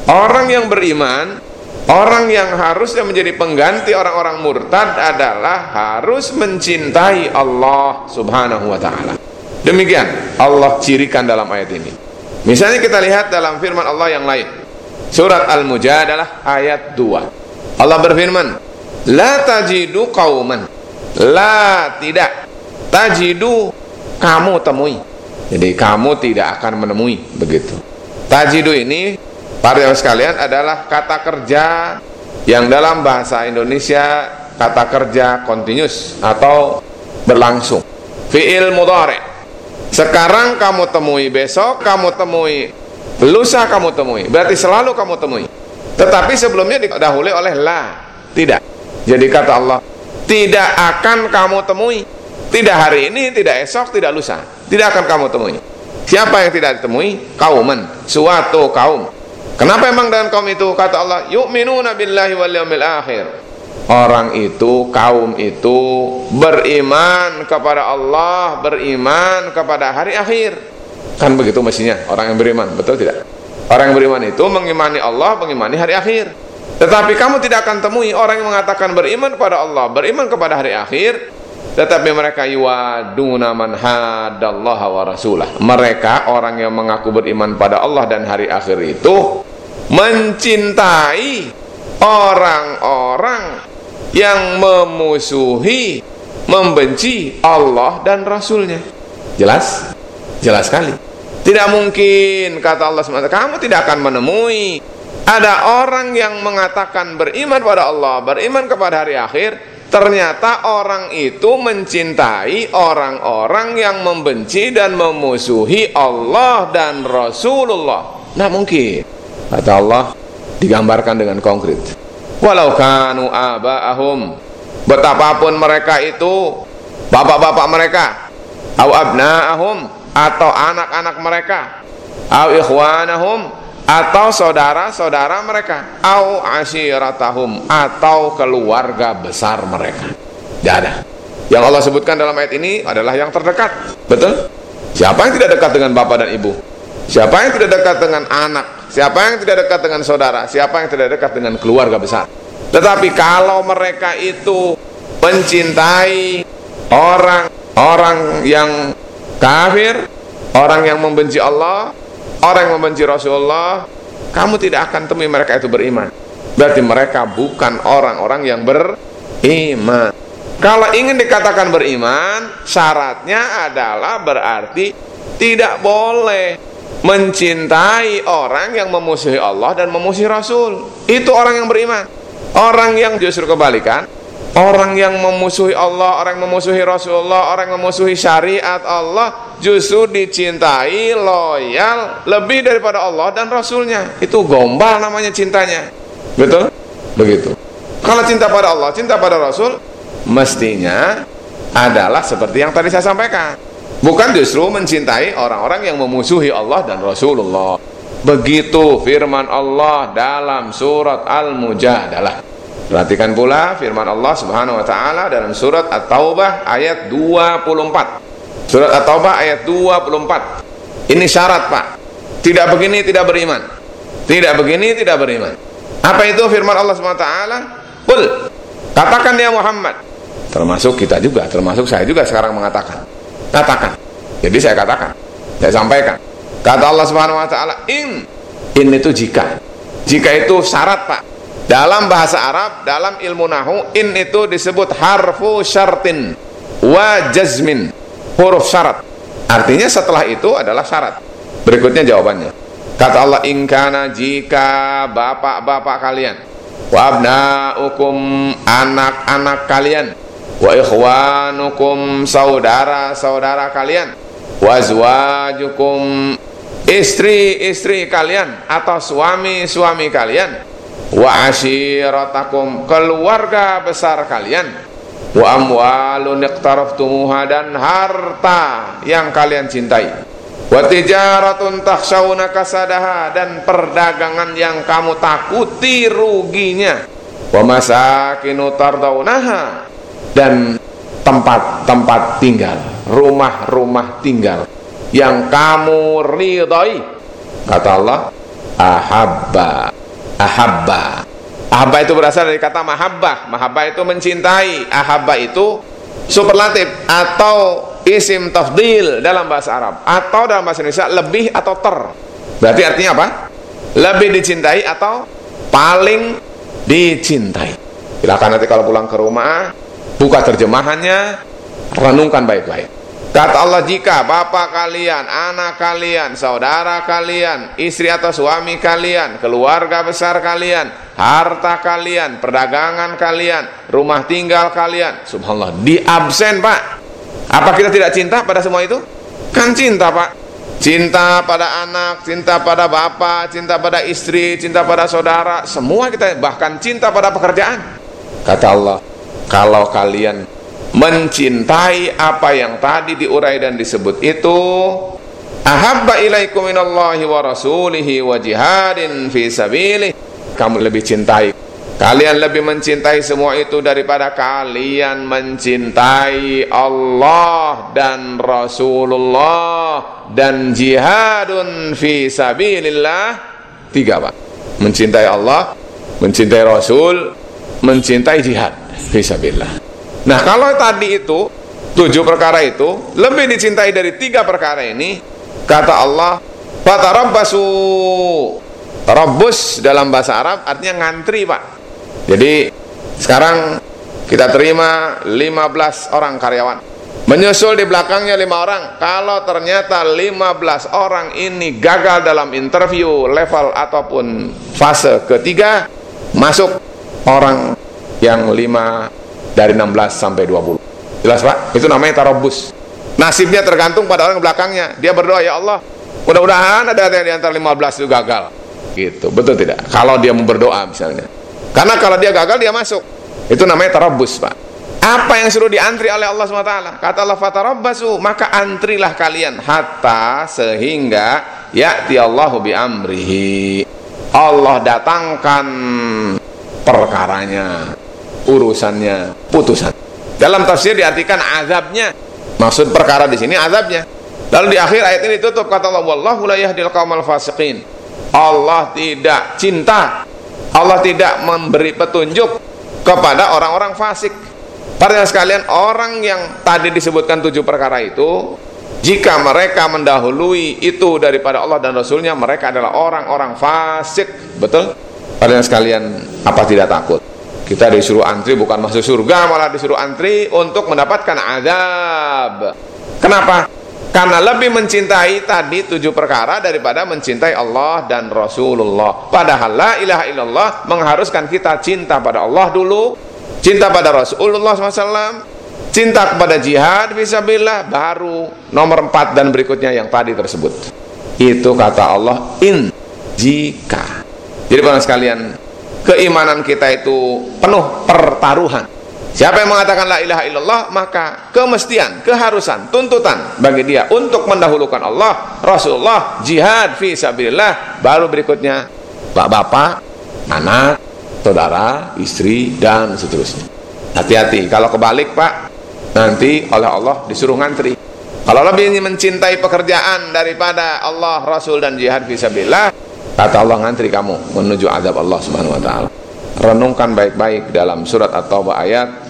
Orang yang beriman, orang yang harusnya menjadi pengganti orang-orang murtad adalah harus mencintai Allah Subhanahu wa ta'ala. Demikian Allah cirikan dalam ayat ini. Misalnya kita lihat dalam firman Allah yang lain, surat Al-Mujadalah ayat 2. Allah berfirman, la tajidu qauman, la tidak, tajidu kamu temui. Jadi kamu tidak akan menemui, begitu. Tajidu ini para jamaah sekalian adalah kata kerja yang dalam bahasa Indonesia kata kerja continuous atau berlangsung, fi'il mudhari'. Sekarang kamu temui, besok kamu temui, lusa kamu temui, berarti selalu kamu temui. Tetapi sebelumnya didahului oleh la, tidak. Jadi kata Allah, tidak akan kamu temui, tidak hari ini, tidak esok, tidak lusa, tidak akan kamu temui. Siapa yang tidak ditemui? Kauman, suatu kaum. Kenapa emang dengan kaum itu? Kata Allah, yu'minuna billahi wal yawmil akhir. Orang itu, kaum itu beriman kepada Allah, beriman kepada hari akhir. Kan begitu mestinya orang yang beriman, betul tidak? Orang yang beriman itu mengimani Allah, mengimani hari akhir. Tetapi kamu tidak akan temui orang yang mengatakan beriman kepada Allah, beriman kepada hari akhir, tetapi mereka yuwaduna man hadallaha wa rasulah. Mereka orang yang mengaku beriman pada Allah dan hari akhir itu mencintai orang-orang yang memusuhi, membenci Allah dan Rasulnya. Jelas? Jelas sekali. Tidak mungkin, kata Allah SWT, kamu tidak akan menemui ada orang yang mengatakan beriman pada Allah, beriman kepada hari akhir, ternyata orang itu mencintai orang-orang yang membenci dan memusuhi Allah dan Rasulullah. Nah mungkin, kata Allah, digambarkan dengan konkret. Walau kanu aba'ahum, betapapun mereka itu bapak-bapak mereka, au abna'ahum, atau anak-anak mereka, au ikhwanahum, atau saudara-saudara mereka, au asyiratahum, atau keluarga besar mereka. Tidak ada. Yang Allah sebutkan dalam ayat ini adalah yang terdekat. Betul? Siapa yang tidak dekat dengan bapak dan ibu? Siapa yang tidak dekat dengan anak? Siapa yang tidak dekat dengan saudara? Siapa yang tidak dekat dengan keluarga besar? Tetapi kalau mereka itu mencintai orang yang kafir, orang yang membenci Allah, orang yang membenci Rasulullah, kamu tidak akan temui mereka itu beriman. Berarti mereka bukan orang-orang yang beriman. Kalau ingin dikatakan beriman, syaratnya adalah berarti tidak boleh mencintai orang yang memusuhi Allah dan memusuhi Rasul. Itu orang yang beriman. Orang yang justru kebalikan, orang yang memusuhi Allah, orang yang memusuhi Rasulullah, orang yang memusuhi syariat Allah, justru dicintai, loyal lebih daripada Allah dan Rasulnya. Itu gombal namanya cintanya. Betul? Begitu. Kalau cinta pada Allah, cinta pada Rasul, mestinya adalah seperti yang tadi saya sampaikan. Bukan justru mencintai orang-orang yang memusuhi Allah dan Rasulullah. Begitu firman Allah dalam surat Al-Mujadalah. Perhatikan pula firman Allah Subhanahu wa ta'ala dalam surat At-Taubah ayat 24. Surat At-Taubah ayat 24. Ini syarat, Pak. Tidak begini tidak beriman. Tidak begini tidak beriman. Apa itu firman Allah Subhanahu wa ta'ala? Qul, katakan ya Muhammad. Termasuk kita juga, termasuk saya juga sekarang mengatakan. Katakan. Jadi saya katakan, saya sampaikan. Kata Allah Subhanahu wa ta'ala, in itu jika. Jika itu syarat, Pak. Dalam bahasa Arab, dalam ilmu nahwu, in itu disebut harfu syartin wa jazmin, huruf syarat. Artinya setelah itu adalah syarat. Berikutnya jawabannya. Kata Allah, in kana, jika bapak-bapak kalian, wa abna'ukum, anak-anak kalian, wa ikhwanukum, saudara-saudara kalian, wa azwajukum, istri-istri kalian atau suami-suami kalian, wa ashiratakum, keluarga besar kalian, wa amwalun iqtaraftumuha, dan harta yang kalian cintai, wa tijaratun takhshawna kasadaha, dan perdagangan yang kamu takuti ruginya, wa masakinu tardawnaha, dan tempat-tempat tinggal, rumah-rumah tinggal yang kamu ridhai. Kata Allah, Ahabba. Ahabba itu berasal dari kata mahabbah. Mahabbah itu mencintai. Ahabba itu superlatif atau isim tafdil dalam bahasa Arab, atau dalam bahasa Indonesia lebih atau ter. Berarti artinya apa? Lebih dicintai atau paling dicintai. Silakan nanti kalau pulang ke rumah buka terjemahannya, renungkan baik-baik. Kata Allah, jika bapak kalian, anak kalian, saudara kalian, istri atau suami kalian, keluarga besar kalian, harta kalian, perdagangan kalian, rumah tinggal kalian, subhanallah, diabsen Pak. Apa kita tidak cinta pada semua itu? Kan cinta Pak. Cinta pada anak, cinta pada bapak, cinta pada istri, cinta pada saudara, semua kita, bahkan cinta pada pekerjaan. Kata Allah, kalau kalian mencintai apa yang tadi diurai dan disebut itu, ahabba ilaikum minallahi wa rasulihi wa jihadin fi sabilih, kamu lebih cintai, kalian lebih mencintai semua itu daripada kalian mencintai Allah dan Rasulullah dan jihadun fi sabilillah. Tiga Pak, mencintai Allah, mencintai Rasul, mencintai jihad fi sabilillah. Nah, kalau tadi itu 7 perkara itu lebih dicintai dari 3 perkara ini, kata Allah, fatarabbasu. Tarabbus dalam bahasa Arab artinya ngantri Pak. Jadi sekarang kita terima 15 orang karyawan, menyusul di belakangnya 5 orang. Kalau ternyata 15 orang ini gagal dalam interview level ataupun fase ketiga, masuk orang yang 5 dari 16 sampai 20. Jelas Pak? Itu namanya tarabus. Nasibnya tergantung pada orang belakangnya. Dia berdoa, ya Allah, mudah-mudahan ada yang di antara 15 itu gagal. Gitu, betul tidak? Kalau dia mau berdoa misalnya. Karena kalau dia gagal, dia masuk. Itu namanya tarabus Pak. Apa yang suruh diantri oleh Allah SWT? Kata Allah, fatarabbasu, maka antrilah kalian hatta sehingga ya'ti Allahu bi amrihi. Allah datangkan perkaranya, urusannya, putusan. Dalam tafsir diartikan azabnya. Maksud perkara di sini azabnya. Lalu di akhir ayat ini ditutup, kata Allah, wallahu la yahdil qaumal fasiqin. Allah tidak cinta, Allah tidak memberi petunjuk kepada orang-orang fasik. Para sekalian, orang yang tadi disebutkan 7 perkara itu, jika mereka mendahului itu daripada Allah dan Rasulnya, mereka adalah orang-orang fasik. Betul? Para sekalian, apa tidak takut? Kita disuruh antri bukan masuk surga, malah disuruh antri untuk mendapatkan azab. Kenapa? Karena lebih mencintai tadi 7 perkara daripada mencintai Allah dan Rasulullah. Padahal la ilaha illallah mengharuskan kita cinta pada Allah dulu, cinta pada Rasulullah SAW, cinta kepada jihad fisabilillah, baru nomor 4 dan berikutnya yang tadi tersebut. Itu kata Allah, in jika. Jadi para sekalian, keimanan kita itu penuh pertaruhan. Siapa yang mengatakan la ilaha illallah, maka kemestian, keharusan, tuntutan bagi dia untuk mendahulukan Allah, Rasulullah, jihad fi sabilillah, baru berikutnya bapak, anak, saudara, istri, dan seterusnya. Hati-hati, kalau kebalik Pak, nanti oleh Allah disuruh ngantri. Kalau lebih mencintai pekerjaan daripada Allah, Rasul, dan jihad fi sabilillah, kata Allah, ngantri kamu menuju azab Allah Subhanahu wa taala. Renungkan baik-baik dalam surat At-Taubah ayat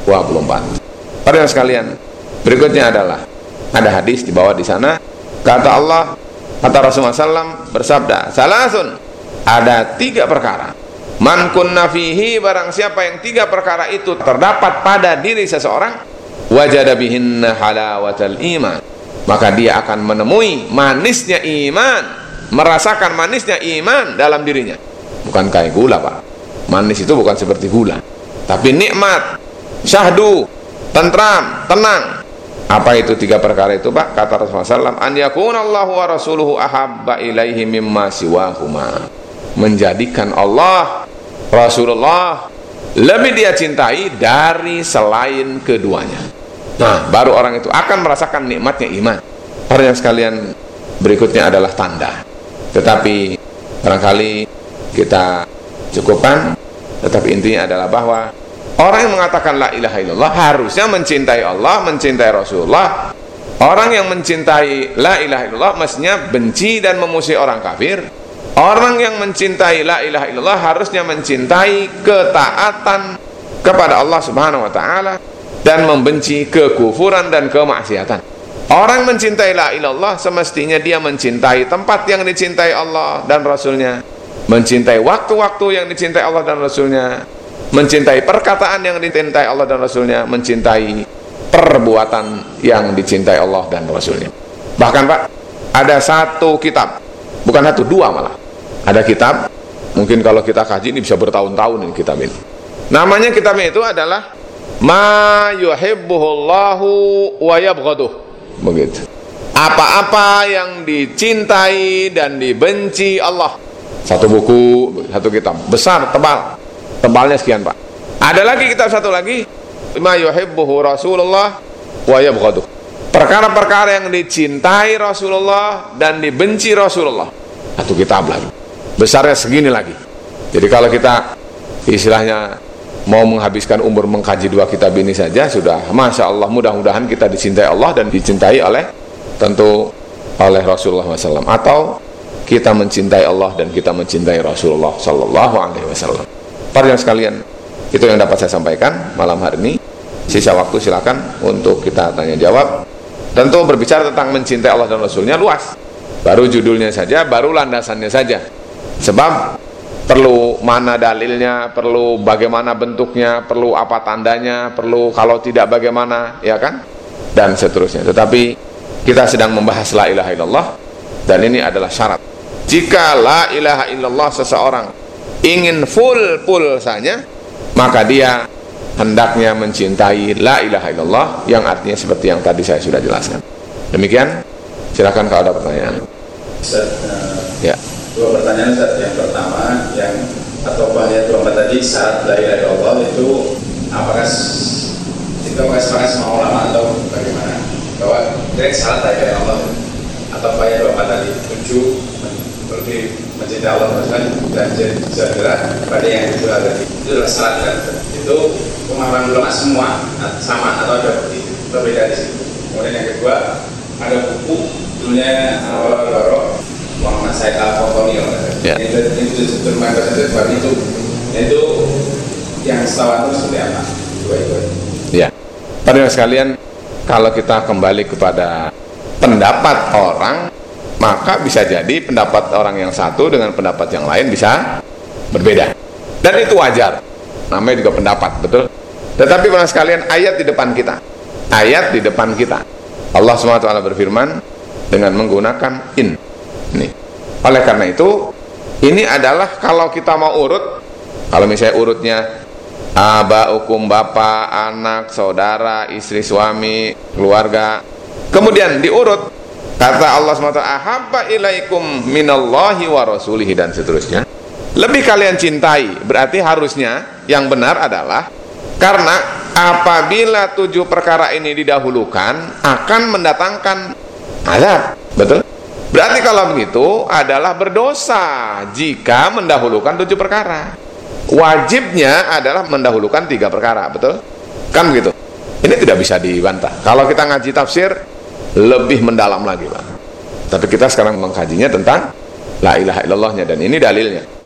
24. Para sekalian, berikutnya adalah ada hadis di bawah di sana. Kata Allah, kata Rasulullah SAW bersabda, salasun, ada 3 perkara. Man kunna fihi, barang siapa yang 3 perkara itu terdapat pada diri seseorang, wajada bihinna halawatal iman, maka dia akan menemui manisnya iman, merasakan manisnya iman dalam dirinya. Bukan kayak gula Pak, manis itu bukan seperti gula, tapi nikmat, syahdu, tentram, tenang. Apa itu 3 perkara itu Pak? Kata Rasulullah SAW, an yakunallahu wa rasuluhu ahabba ilaihi mimma siwahuma, menjadikan Allah, Rasulullah lebih dia cintai dari selain keduanya. Nah, baru orang itu akan merasakan nikmatnya iman. Para sekalian, berikutnya adalah tanda. Tetapi barangkali kita cukupkan. Tetapi intinya adalah bahwa orang yang mengatakan la ilaha illallah harusnya mencintai Allah, mencintai Rasulullah. Orang yang mencintai la ilaha illallah mestinya benci dan memusuhi orang kafir. Orang yang mencintai la ilaha illallah harusnya mencintai ketaatan kepada Allah Subhanahu wa taala dan membenci kekufuran dan kemaksiatan. Orang mencintai la ilaha illallah semestinya dia mencintai tempat yang dicintai Allah dan Rasulnya, mencintai waktu-waktu yang dicintai Allah dan Rasulnya, mencintai perkataan yang dicintai Allah dan Rasulnya, mencintai perbuatan yang dicintai Allah dan Rasulnya. Bahkan Pak, ada satu kitab, bukan satu, dua malah. Ada kitab, mungkin kalau kita kaji ini bisa bertahun-tahun ini kitab ini. Namanya kitabnya itu adalah Ma yuhibbuhullahu wa yabghaduh. Begitu. Apa-apa yang dicintai dan dibenci Allah. Satu buku, satu kitab, besar, tebal. Tebalnya sekian Pak. Ada lagi kitab satu lagi, Ma yuhibbuhu Rasulullah wa yabghaduh. Perkara-perkara yang dicintai Rasulullah dan dibenci Rasulullah. Satu kitab lagi. Besarnya segini lagi. Jadi kalau kita istilahnya mau menghabiskan umur mengkaji dua kitab ini saja sudah, Masya Allah, mudah-mudahan kita dicintai Allah dan dicintai oleh tentu oleh Rasulullah SAW, atau kita mencintai Allah dan kita mencintai Rasulullah SAW. Para yang sekalian, itu yang dapat saya sampaikan malam hari ini. Sisa waktu silakan untuk kita tanya jawab. Tentu berbicara tentang mencintai Allah dan Rasulnya luas. Baru judulnya saja, baru landasannya saja. Sebab perlu mana dalilnya, perlu bagaimana bentuknya, perlu apa tandanya, perlu kalau tidak bagaimana, ya kan? Dan seterusnya. Tetapi kita sedang membahas la ilaha illallah, dan ini adalah syarat. Jika la ilaha illallah seseorang ingin full pulsanya, maka dia hendaknya mencintai la ilaha illallah, yang artinya seperti yang tadi saya sudah jelaskan. Demikian, silakan kalau ada pertanyaan. Ya. Dua pertanyaan Ustaz. Yang pertama, yang atau bahaya dua tadi, syarat la ilaha illallah itu apakah sepakat sama ulama atau bagaimana? Bahwa direct syarat la ilaha illallah atau bahaya dua tadi, tujuh lebih mencintai Allah dan segera pada yang itu tadi. Itu adalah syarat, kan? Itu pemahaman ulama semua sama atau ada berbeda di situ. Kemudian yang kedua, ada buku judulnya Al-Baro Muhammad Said Al-Fatoni, itu yang setahu itu seperti apa? Ya, para sekalian, kalau kita kembali kepada pendapat orang, maka bisa jadi pendapat orang yang satu dengan pendapat yang lain bisa berbeda, dan itu wajar, namanya juga pendapat, betul. Tetapi para sekalian, ayat di depan kita, Allah SWT berfirman dengan menggunakan in. Nih. Oleh karena itu, ini adalah kalau kita mau urut, kalau misalnya urutnya abaukum, bapak, anak, saudara, istri, suami, keluarga, kemudian diurut, kata Allah SWT, ahabba ilaikum minallahi wa rasulihi, dan seterusnya, lebih kalian cintai. Berarti harusnya yang benar adalah, karena apabila 7 perkara ini didahulukan akan mendatangkan azab, betul? Berarti kalau begitu adalah berdosa jika mendahulukan 7 perkara. Wajibnya adalah mendahulukan 3 perkara, betul? Kan begitu? Ini tidak bisa dibantah. Kalau kita ngaji tafsir lebih mendalam lagi, Pak. Tapi kita sekarang mengkajinya tentang la ilaha illallahnya, dan ini dalilnya.